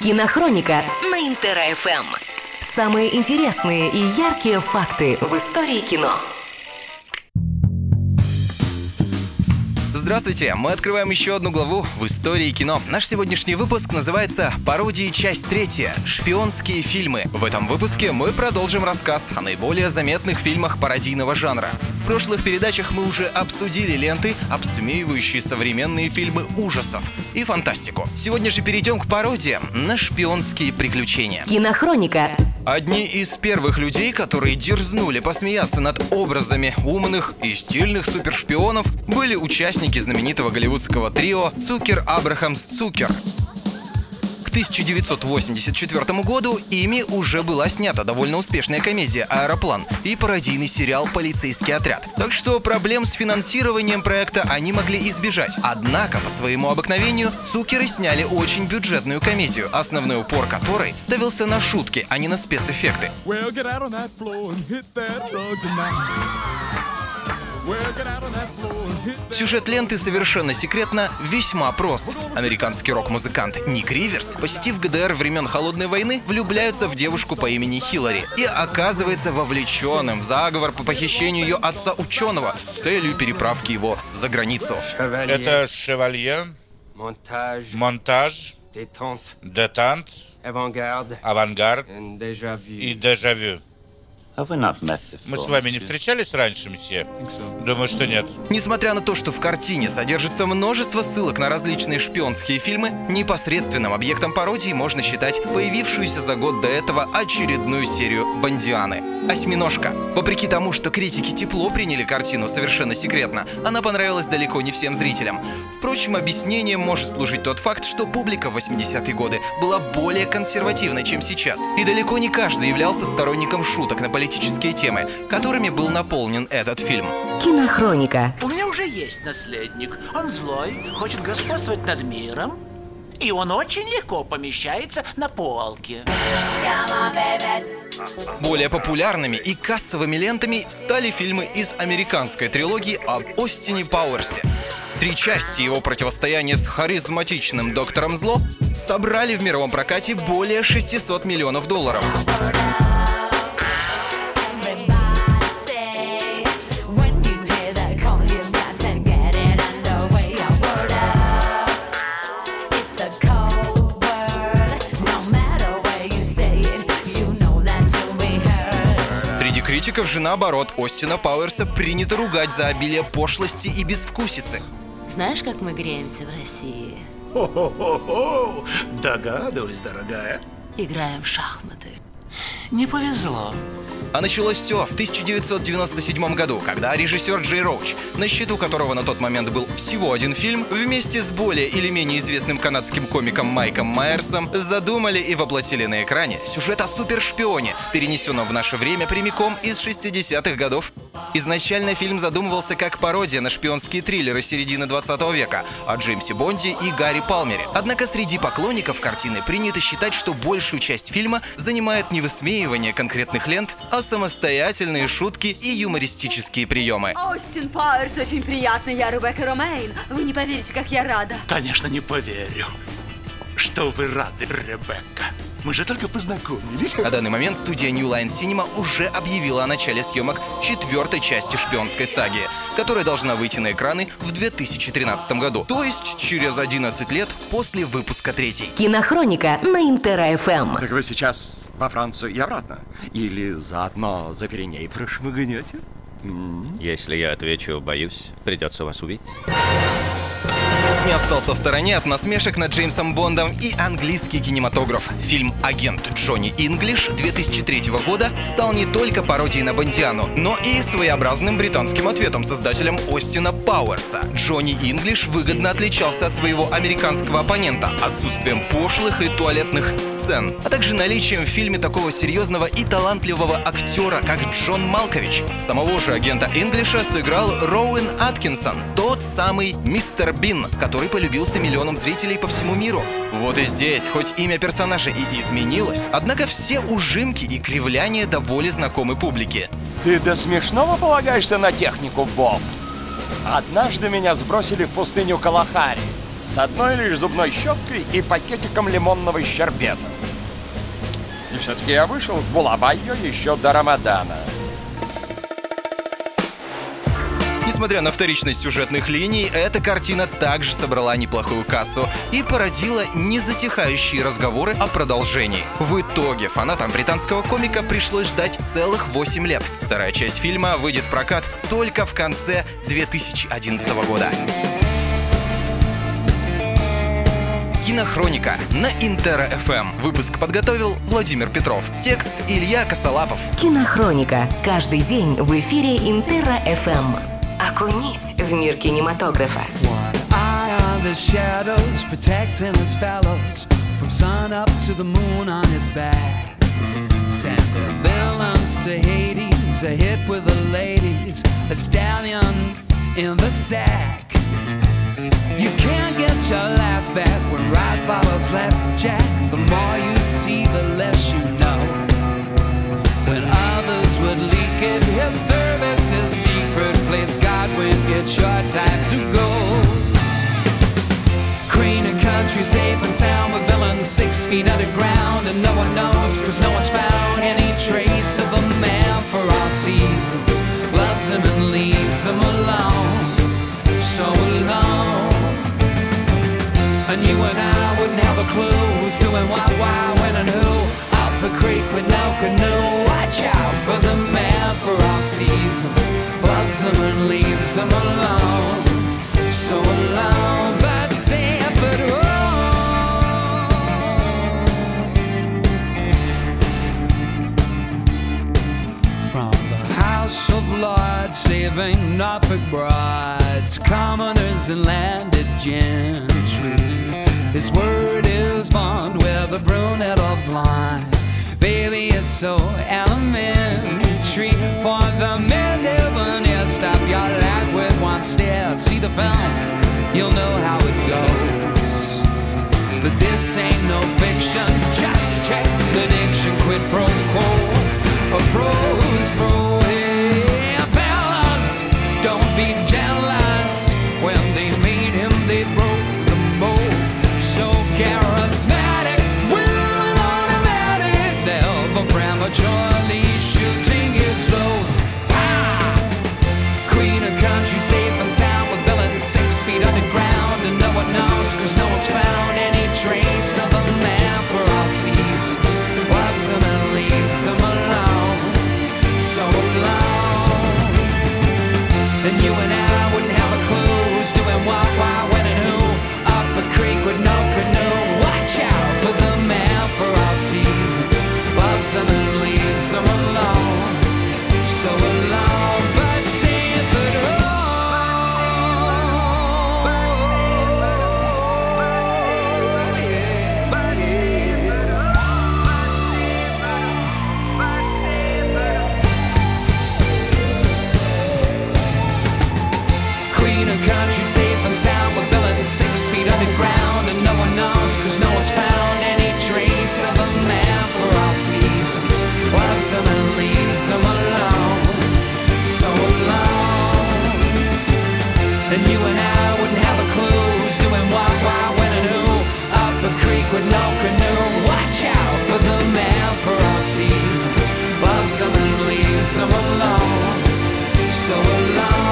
Кинохроника на Интер-ФМ. Самые интересные и яркие факты в истории кино. Здравствуйте! Мы открываем еще одну главу в истории кино. Наш сегодняшний выпуск называется «Пародии. Часть 3. Шпионские фильмы». В этом выпуске мы продолжим рассказ о наиболее заметных фильмах пародийного жанра. В прошлых передачах мы уже обсудили ленты, обсумеивающие современные фильмы ужасов и фантастику. Сегодня же перейдем к пародиям на шпионские приключения. Кинохроника. Одни из первых людей, которые дерзнули посмеяться над образами умных и стильных супершпионов, были участники знаменитого голливудского трио Цукер-Абрахамс-Цукер. К 1984 году ими уже была снята довольно успешная комедия «Аэроплан» и пародийный сериал «Полицейский отряд». Так что проблем с финансированием проекта они могли избежать. Однако, по своему обыкновению, Цукеры сняли очень бюджетную комедию, основной упор которой ставился на шутки, а не на спецэффекты. Сюжет ленты совершенно секретно весьма прост. Американский рок-музыкант Ник Риверс, посетив ГДР времен Холодной войны, влюбляется в девушку по имени Хиллари и оказывается вовлеченным в заговор по похищению ее отца-ученого с целью переправки его за границу. Это «Шевалье», «Монтаж», «Детант», «Авангард» и «Дежавю». Мы с вами не встречались раньше, месье? Думаю, что нет. Несмотря на то, что в картине содержится множество ссылок на различные шпионские фильмы, непосредственным объектом пародии можно считать появившуюся за год до этого очередную серию «Бондианы». «Осьминожка». Вопреки тому, что критики тепло приняли картину совершенно секретно, она понравилась далеко не всем зрителям. Впрочем, объяснением может служить тот факт, что публика в 80-е годы была более консервативной, чем сейчас. И далеко не каждый являлся сторонником шуток на политические темы, которыми был наполнен этот фильм. Кинохроника. У меня уже есть наследник. Он злой, хочет господствовать над миром. И он очень легко помещается на полке. Более популярными и кассовыми лентами стали фильмы из американской трилогии об Остине Пауэрсе. 3 части его противостояния с харизматичным доктором Зло собрали в мировом прокате более $600 миллионов. Среди критиков же, наоборот, Остина Пауэрса принято ругать за обилие пошлости и безвкусицы. Знаешь, как мы греемся в России? Хо-хо-хо-хо! Догадываюсь, дорогая. Играем в шахматы. Не повезло. А началось все в 1997 году, когда режиссер Джей Роуч, на счету которого на тот момент был всего один фильм, вместе с более или менее известным канадским комиком Майком Майерсом задумали и воплотили на экране сюжет о супершпионе, перенесенном в наше время прямиком из 60-х годов. Изначально фильм задумывался как пародия на шпионские триллеры середины 20 века о Джеймсе Бонде и Гарри Палмере. Однако среди поклонников картины принято считать, что большую часть фильма занимает не высмеивание конкретных лент, а самостоятельные шутки и юмористические приемы. Остин Пауэрс, очень приятно, я Ребекка Ромейн. Вы не поверите, как я рада. Конечно, не поверю, что вы рады, Ребекка. Мы же только познакомились. На данный момент студия New Line Cinema уже объявила о начале съемок 4-й части шпионской саги, которая должна выйти на экраны в 2013 году, то есть через 11 лет после выпуска 3-й. Кинохроника на Интер-ФМ. Так вы сейчас во Францию и обратно? Или заодно за Пиреней прошмыгнете? Если я отвечу, боюсь, придется вас увидеть. Не остался в стороне от насмешек над Джеймсом Бондом и английский кинематограф. Фильм «Агент Джонни Инглиш» 2003 года стал не только пародией на Бондиану, но и своеобразным британским ответом создателям Остина Пауэрса. Джонни Инглиш выгодно отличался от своего американского оппонента отсутствием пошлых и туалетных сцен, а также наличием в фильме такого серьезного и талантливого актера, как Джон Малкович. Самого же агента Инглиша сыграл Роуэн Аткинсон, тот самый мистер Бин, который полюбился миллионам зрителей по всему миру. Вот и здесь, хоть имя персонажа и изменилось, однако все ужимки и кривляния до боли знакомы публике. Ты до смешного полагаешься на технику, Боб? Однажды меня сбросили в пустыню Калахари. с одной лишь зубной щеткой и пакетиком лимонного щербета. И все-таки я вышел в Булавайо еще до Рамадана. Несмотря на вторичность сюжетных линий, эта картина также собрала неплохую кассу и породила незатихающие разговоры о продолжении. В итоге фанатам британского комика пришлось ждать целых 8 лет. Вторая часть фильма выйдет в прокат только в конце 2011 года. Кинохроника на Интера ФМ. Выпуск подготовил Владимир Петров. Текст Илья Косолапов. Кинохроника. Каждый день в эфире Интера ФМ. Окунись в мир кинематографа. The shadows protecting his fellows from sun up to the moon on his back. Send the villains to Hades, a hit with the ladies, a stallion in the sack. You can't get your laugh back when right follows left, Jack. The more you see, the less you know. When others would leak it, his service is secret. Plays God when it's your time to go. Queen of country, safe and sound with villains 6 feet underground. And no one knows, cause no one's found any trace of a man for all seasons. Loves him and leaves him alone, so alone. And you and I wouldn't have a clue who's doing what, why, when and who. Up a creek with no canoe. Watch out for the man for all seasons. Loves him and leaves him alone, so alone. But say but from the House of Lords, saving Norfolk brides, commoners and landed gentry. His word is bond, whether brunette or blind. Baby, it's so elementary. For the men never near, stop your life with one stare. See the film, you'll know how it goes. But this ain't no fiction, just check the diction. Quid pro quo, a pro's pro. Hey, fellas, don't be jealous. When they made him, they broke the mold. So charismatic, women automatic, never prematurely shooting his load. Queen of country, safe and sound with villains 6 feet underground. And no one knows, cause no one's found any trace of a man for all seasons. Loves him and leaves him alone, so alone. And you and I wouldn't have a clue who's doing what, why, when and who. Up a creek with no canoe. Watch out for the man for all seasons. Loves him and leaves him alone, so alone. But say it but country, safe and sound with villains 6 feet underground. And no one knows, cause no one's found any trace of a man for all seasons. Loves him and leaves him alone, so alone. And you and I wouldn't have a clue who's doing what, why, when and who. Up a creek with no canoe. Watch out for the man for all seasons. Loves him and leaves him alone, so alone.